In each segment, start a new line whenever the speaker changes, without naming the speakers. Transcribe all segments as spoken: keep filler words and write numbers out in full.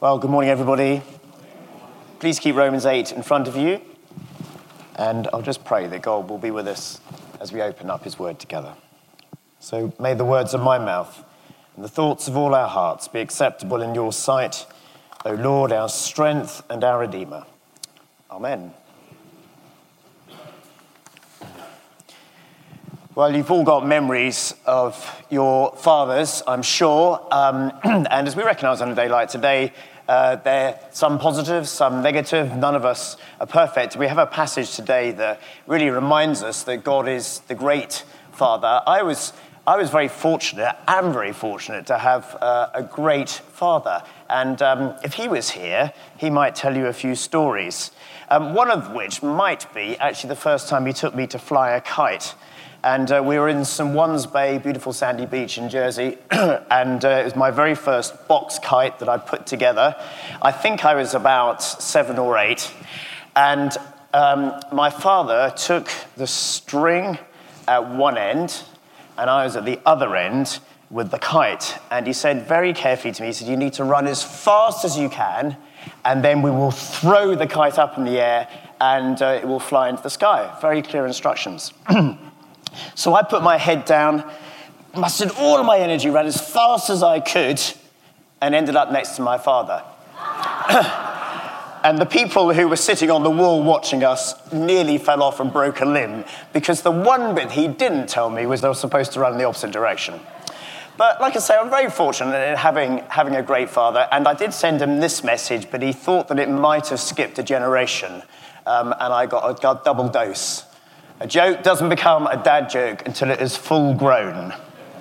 Well, good morning, everybody. Please keep Romans eight in front of you. And I'll just pray that God will be with us as we open up his word together. So may the words of my mouth and the thoughts of all our hearts be acceptable in your sight, O Lord, our strength and our Redeemer. Amen. Well, you've all got memories of your fathers, I'm sure. Um, and as we recognise on a day like today, uh, there are some positive, some negative. None of us are perfect. We have a passage today that really reminds us that God is the great Father. I was I was very fortunate, am very fortunate to have uh, a great father. And um, if he was here, he might tell you a few stories. Um, one of which might be actually the first time he took me to fly a kite. And uh, we were in Saint Juan's Bay, beautiful sandy beach in Jersey, and uh, it was my very first box kite that I put together. I think I was about seven or eight, and um, my father took the string at one end, and I was at the other end with the kite, and he said very carefully to me, he said, you need to run as fast as you can, and then we will throw the kite up in the air, and uh, it will fly into the sky. Very clear instructions. So I put my head down, mustered all of my energy, ran as fast as I could, and ended up next to my father. And the people who were sitting on the wall watching us nearly fell off and broke a limb, because the one bit he didn't tell me was they were supposed to run in the opposite direction. But like I say, I'm very fortunate in having, having a great father, and I did send him this message, but he thought that it might have skipped a generation, um, and I got a, got a double dose. A joke doesn't become a dad joke until it is full grown.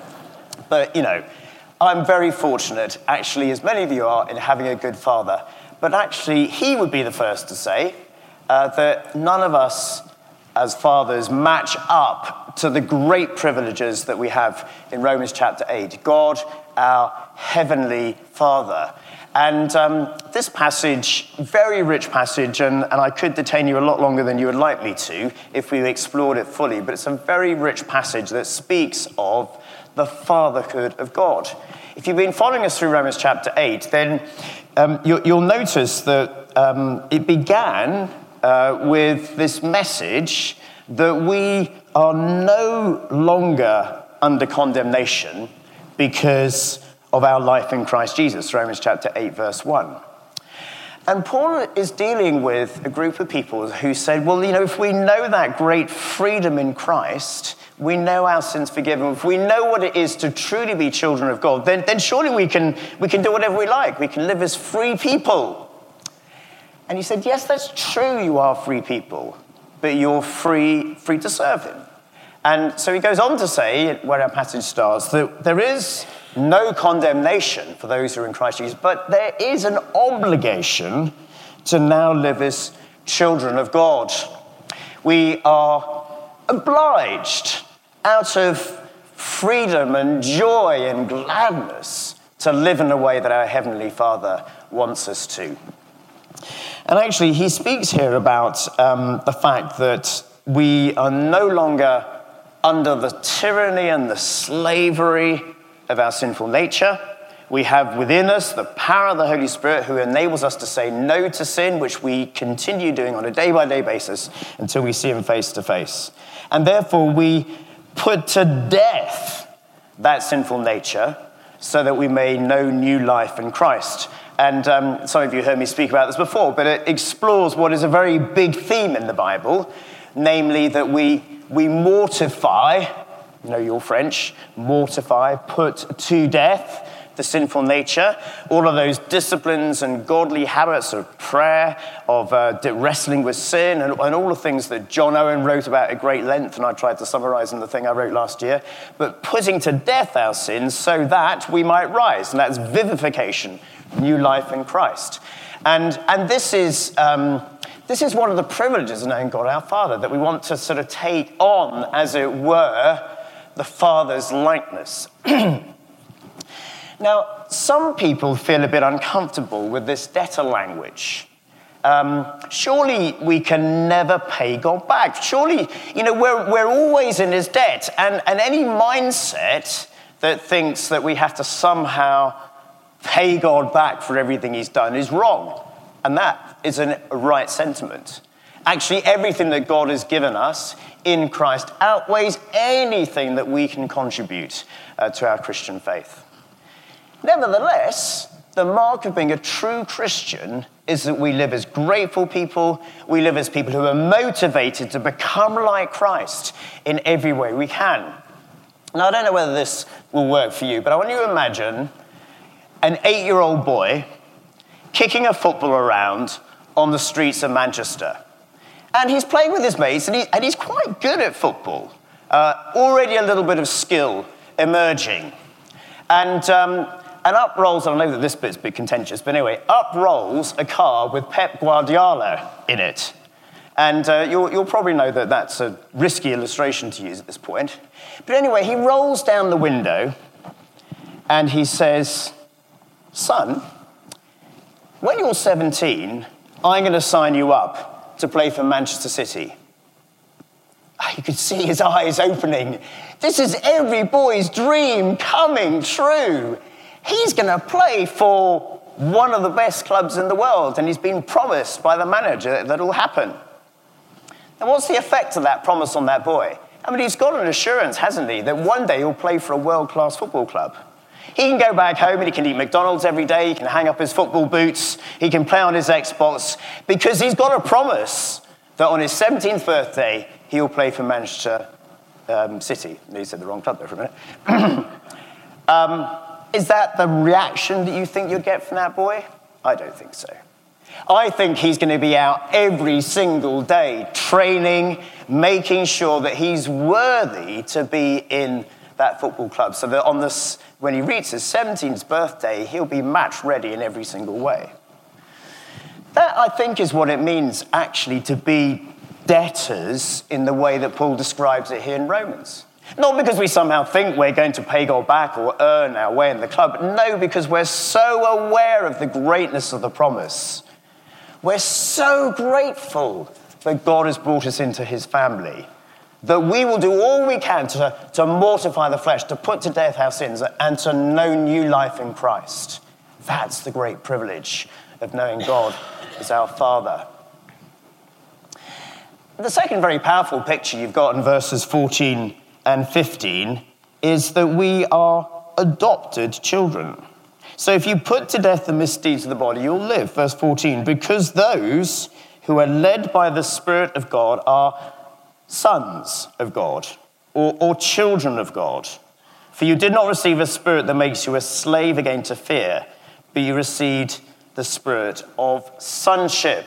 But, you know, I'm very fortunate, actually, as many of you are, in having a good father. But actually, he would be the first to say uh, that none of us as fathers match up to the great privileges that we have in Romans chapter eight. God, our heavenly Father. And um, this passage, very rich passage, and, and I could detain you a lot longer than you would like me to if we explored it fully, but it's a very rich passage that speaks of the fatherhood of God. If you've been following us through Romans chapter eight, then um, you, you'll notice that um, it began uh, with this message that we are no longer under condemnation because of our life in Christ Jesus, Romans chapter eight, verse one. And Paul is dealing with a group of people who said, well, you know, if we know that great freedom in Christ, we know our sins forgiven, if we know what it is to truly be children of God, then, then surely we can, we can do whatever we like. We can live as free people. And he said, yes, that's true, you are free people, but you're free, free to serve him. And so he goes on to say, where our passage starts, that there is no condemnation for those who are in Christ Jesus, but there is an obligation to now live as children of God. We are obliged, out of freedom and joy and gladness, to live in a way that our Heavenly Father wants us to. And actually, he speaks here about um, the fact that we are no longer under the tyranny and the slavery of our sinful nature. We have within us the power of the Holy Spirit who enables us to say no to sin, which we continue doing on a day-by-day basis until we see him face to face. And therefore we put to death that sinful nature so that we may know new life in Christ. And um, some of you heard me speak about this before, but it explores what is a very big theme in the Bible, namely that we, we mortify, you know your French, mortify, put to death the sinful nature, all of those disciplines and godly habits of prayer, of uh, wrestling with sin, and, and all the things that John Owen wrote about at great length, and I tried to summarize in the thing I wrote last year, but putting to death our sins so that we might rise, and that's vivification, new life in Christ. And, and this is... Um, This is one of the privileges of knowing God our Father, that we want to sort of take on, as it were, the Father's likeness. Now, some people feel a bit uncomfortable with this debtor language. Um, surely we can never pay God back. Surely, you know, we're, we're always in his debt. And, and any mindset that thinks that we have to somehow pay God back for everything he's done is wrong. And that is a right sentiment. Actually, everything that God has given us in Christ outweighs anything that we can contribute uh, to our Christian faith. Nevertheless, the mark of being a true Christian is that we live as grateful people. We live as people who are motivated to become like Christ in every way we can. Now, I don't know whether this will work for you, but I want you to imagine an eight-year-old boy kicking a football around on the streets of Manchester. And he's playing with his mates, and, he, and he's quite good at football. Uh, already a little bit of skill emerging. And, um, and up rolls, I know that this bit's a bit contentious, but anyway, up rolls a car with Pep Guardiola in it. And uh, you'll, you'll probably know that that's a risky illustration to use at this point. But anyway, he rolls down the window, and he says, "Son, when you're seventeen, I'm going to sign you up to play for Manchester City." You could see his eyes opening. This is every boy's dream coming true. He's going to play for one of the best clubs in the world, and he's been promised by the manager that it'll happen. And what's the effect of that promise on that boy? I mean, he's got an assurance, hasn't he, that one day he'll play for a world-class football club. He can go back home and he can eat McDonald's every day, he can hang up his football boots, he can play on his Xbox, because he's got a promise that on his seventeenth birthday, he'll play for Manchester um, City. You said the wrong club there for a minute. um, is that the reaction that you think you'd get from that boy? I don't think so. I think he's going to be out every single day training, making sure that he's worthy to be in that football club, so that on this, when he reaches his seventeenth birthday, he'll be match ready in every single way. That, I think, is what it means actually to be debtors in the way that Paul describes it here in Romans. Not because we somehow think we're going to pay God back or earn our way in the club. No, because we're so aware of the greatness of the promise. We're so grateful that God has brought us into his family, that we will do all we can to, to mortify the flesh, to put to death our sins, and to know new life in Christ. That's the great privilege of knowing God as our Father. The second very powerful picture you've got in verses fourteen and fifteen is that we are adopted children. So if you put to death the misdeeds of the body, you'll live. Verse fourteen, because those who are led by the Spirit of God are sons of God, or, or children of God. For you did not receive a spirit that makes you a slave again to fear, but you received the spirit of sonship.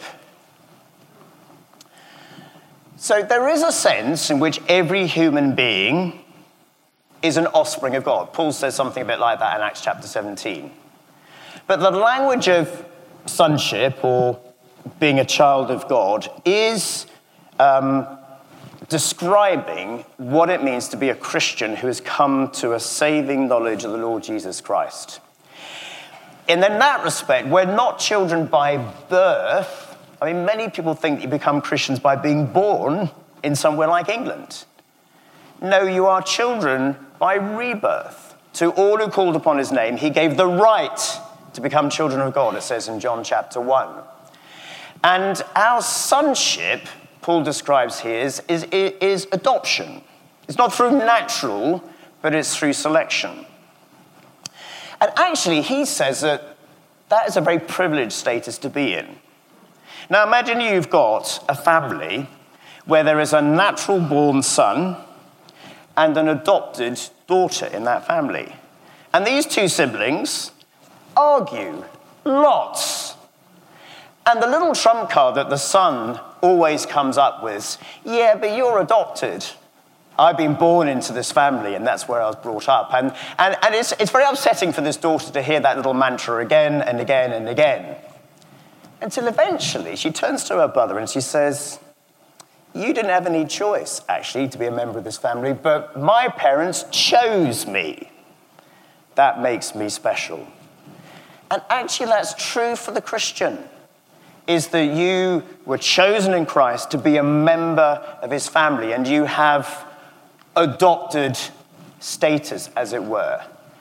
So there is a sense in which every human being is an offspring of God. Paul says something a bit like that in Acts chapter seventeen. But the language of sonship, or being a child of God, is um, describing what it means to be a Christian who has come to a saving knowledge of the Lord Jesus Christ. And in that respect, we're not children by birth. I mean, many people think that you become Christians by being born in somewhere like England. No, you are children by rebirth. To all who called upon his name, he gave the right to become children of God, it says in John chapter one. And our sonship, Paul describes here, is, is, is adoption. It's not through natural, but it's through selection. And actually, he says that that is a very privileged status to be in. Now, imagine you've got a family where there is a natural-born son and an adopted daughter in that family. And these two siblings argue lots. And the little trump card that the son always comes up with, yeah, but you're adopted. I've been born into this family, and that's where I was brought up. And, and, and it's, it's very upsetting for this daughter to hear that little mantra again and again and again. Until eventually she turns to her brother and she says, you didn't have any choice, actually, to be a member of this family, but my parents chose me. That makes me special. And actually that's true for the Christian, is that you were chosen in Christ to be a member of his family, and you have adopted status, as it were.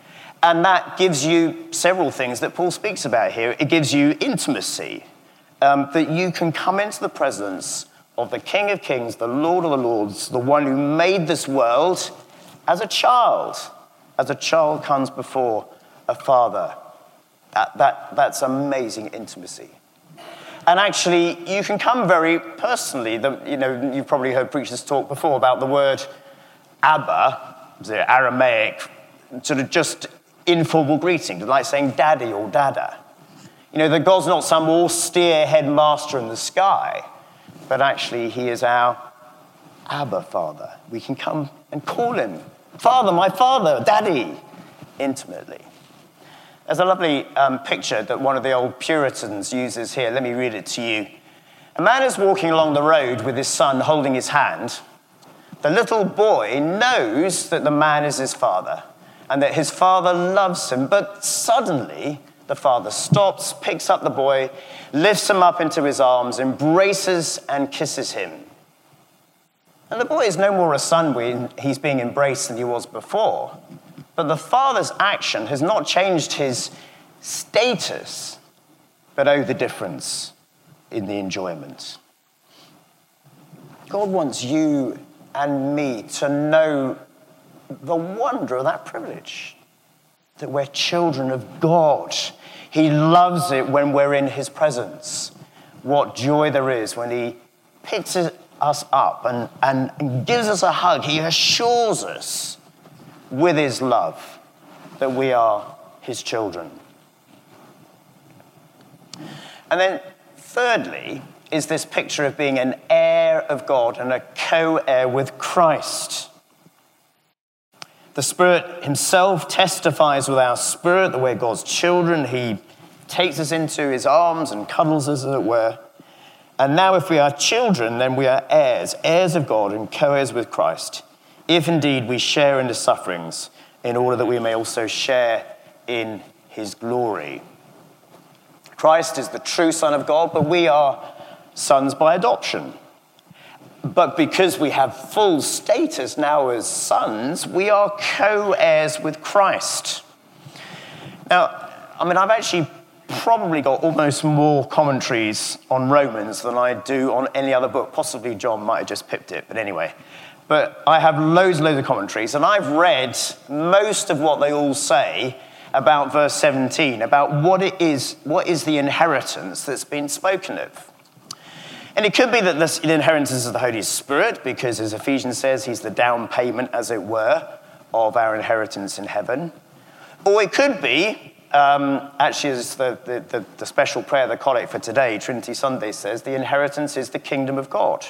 And that gives you several things that Paul speaks about here. It gives you intimacy, um, that you can come into the presence of the King of Kings, the Lord of the Lords, the one who made this world as a child, as a child comes before a father. That, that, that's amazing intimacy. And actually, you can come very personally. The, you know, you've probably heard preachers talk before about the word Abba, the Aramaic, sort of just informal greeting, like saying daddy or dada. You know, that God's not some austere headmaster in the sky, but actually he is our Abba Father. We can come and call him Father, my Father, Daddy, intimately. There's a lovely um, picture that one of the old Puritans uses here. Let me read it to you. A man is walking along the road with his son holding his hand. The little boy knows that the man is his father and that his father loves him, but suddenly the father stops, picks up the boy, lifts him up into his arms, embraces and kisses him. And the boy is no more a son when he's being embraced than he was before. But the father's action has not changed his status, but oh, the difference in the enjoyment. God wants you and me to know the wonder of that privilege, that we're children of God. He loves it when we're in his presence. What joy there is when he picks us up and, and, and gives us a hug. He assures us with his love that we are his children. And then thirdly is this picture of being an heir of God and a co-heir with Christ. The Spirit himself testifies with our spirit that we're God's children. He takes us into his arms and cuddles us, as it were. And now if we are children, then we are heirs, heirs of God and co-heirs with Christ, if indeed we share in his sufferings, in order that we may also share in his glory. Christ is the true Son of God, but we are sons by adoption. But because we have full status now as sons, we are co-heirs with Christ. Now, I mean, I've actually probably got almost more commentaries on Romans than I do on any other book. Possibly John might have just pipped it, but anyway. But I have loads and loads of commentaries, and I've read most of what they all say about verse seventeen, about what it is, what is the inheritance that's been spoken of. And it could be that this inheritance is of the Holy Spirit, because as Ephesians says, he's the down payment, as it were, of our inheritance in heaven. Or it could be, um, actually as the, the, the, the special prayer, the collect for today, Trinity Sunday says, the inheritance is the kingdom of God.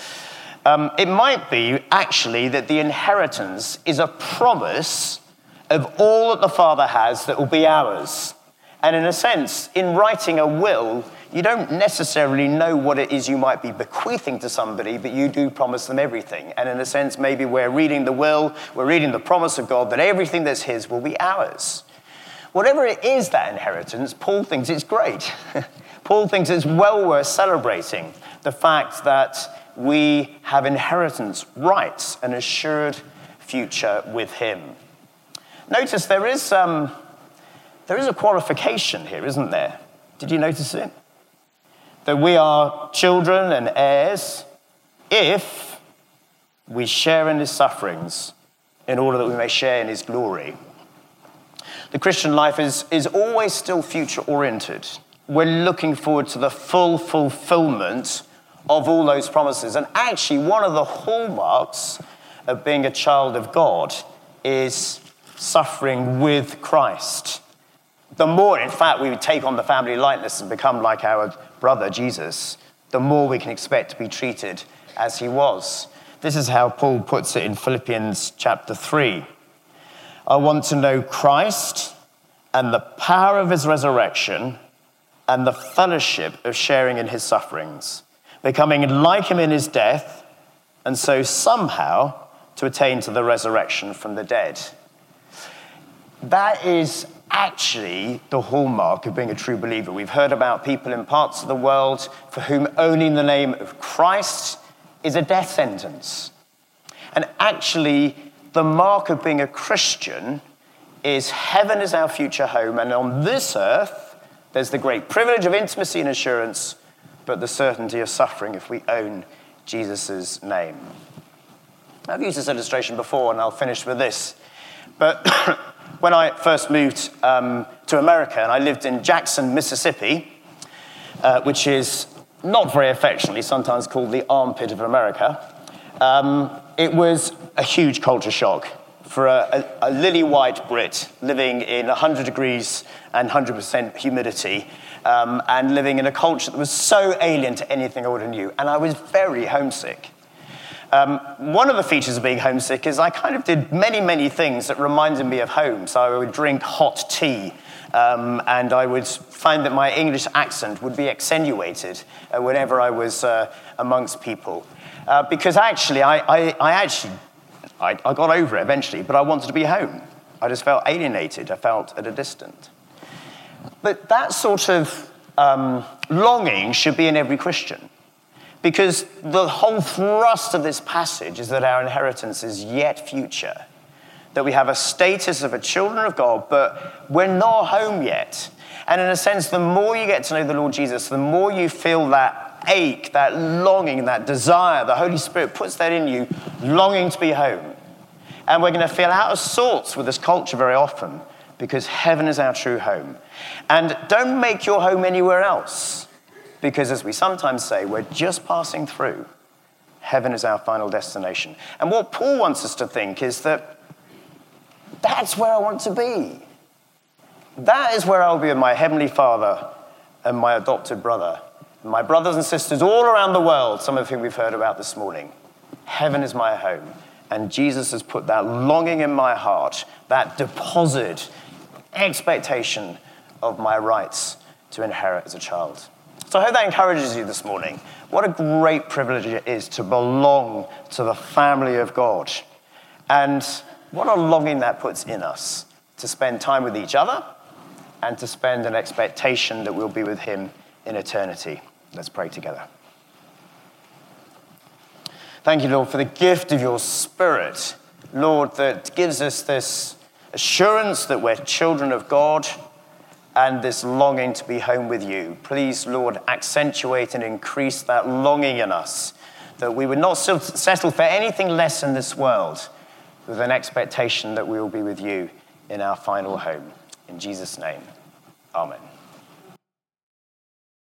Um, it might be, actually, that the inheritance is a promise of all that the Father has that will be ours. And in a sense, in writing a will, you don't necessarily know what it is you might be bequeathing to somebody, but you do promise them everything. And in a sense, maybe we're reading the will, we're reading the promise of God that everything that's his will be ours. Whatever it is, that inheritance, Paul thinks it's great. Paul thinks it's well worth celebrating the fact that we have inheritance rights, an assured future with him. Notice there is, um, there is a qualification here, isn't there? Did you notice it? That we are children and heirs if we share in his sufferings in order that we may share in his glory. The Christian life is, is always still future-oriented. We're looking forward to the full fulfillment of all those promises. And actually, one of the hallmarks of being a child of God is suffering with Christ. The more, in fact, we take on the family likeness and become like our brother Jesus, the more we can expect to be treated as he was. This is how Paul puts it in Philippians chapter three. I want to know Christ and the power of his resurrection and the fellowship of sharing in his sufferings, becoming like him in his death, and so somehow to attain to the resurrection from the dead. That is actually the hallmark of being a true believer. We've heard about people in parts of the world for whom owning the name of Christ is a death sentence. And actually, the mark of being a Christian is heaven is our future home, and on this earth, there's the great privilege of intimacy and assurance, but the certainty of suffering if we own Jesus' name. I've used this illustration before, and I'll finish with this. But when I first moved um, to America, and I lived in Jackson, Mississippi, uh, which is not very affectionately sometimes called the armpit of America, um, it was a huge culture shock for a, a, a lily-white Brit living in one hundred degrees and one hundred percent humidity, um, and living in a culture that was so alien to anything I would have knew. And I was very homesick. Um, one of the features of being homesick is I kind of did many, many things that reminded me of home. So I would drink hot tea, um, and I would find that my English accent would be accentuated uh, whenever I was uh, amongst people. Uh, because actually, I, I, I actually, I, I got over it eventually, but I wanted to be home. I just felt alienated. I felt at a distance. But that sort of um, longing should be in every Christian. Because the whole thrust of this passage is that our inheritance is yet future. That we have a status of a children of God, but we're not home yet. And in a sense, the more you get to know the Lord Jesus, the more you feel that ache, that longing, that desire. The Holy Spirit puts that in you, longing to be home. And we're going to feel out of sorts with this culture very often, because heaven is our true home. And don't make your home anywhere else. Because as we sometimes say, we're just passing through. Heaven is our final destination. And what Paul wants us to think is that that's where I want to be. That is where I'll be with my heavenly Father and my adopted brother. And my brothers and sisters all around the world, some of whom we've heard about this morning. Heaven is my home. And Jesus has put that longing in my heart, that deposit, expectation of my rights to inherit as a child. So I hope that encourages you this morning. What a great privilege it is to belong to the family of God. And what a longing that puts in us to spend time with each other and to spend an expectation that we'll be with him in eternity. Let's pray together. Thank you, Lord, for the gift of your Spirit, Lord, that gives us this assurance that we're children of God, and this longing to be home with you. Please, Lord, accentuate and increase that longing in us, that we would not settle for anything less in this world, with an expectation that we will be with you in our final home. In Jesus' name, amen.